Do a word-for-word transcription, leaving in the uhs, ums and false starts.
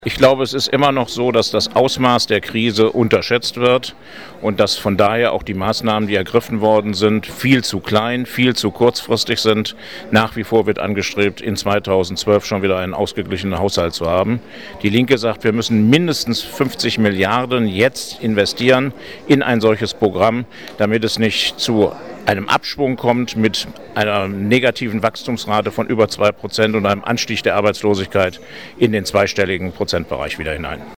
Ich glaube, es ist immer noch so, dass das Ausmaß der Krise unterschätzt wird und dass von daher auch die Maßnahmen, die ergriffen worden sind, viel zu klein, viel zu kurzfristig sind. Nach wie vor wird angestrebt, in zweitausendzwölf schon wieder einen ausgeglichenen Haushalt zu haben. Die Linke sagt, wir müssen mindestens fünfzig Milliarden jetzt investieren in ein solches Programm, damit es nicht zu einem Abschwung kommt mit einer negativen Wachstumsrate von über zwei Prozent und einem Anstieg der Arbeitslosigkeit in den zweistelligen Prozentbereich wieder hinein.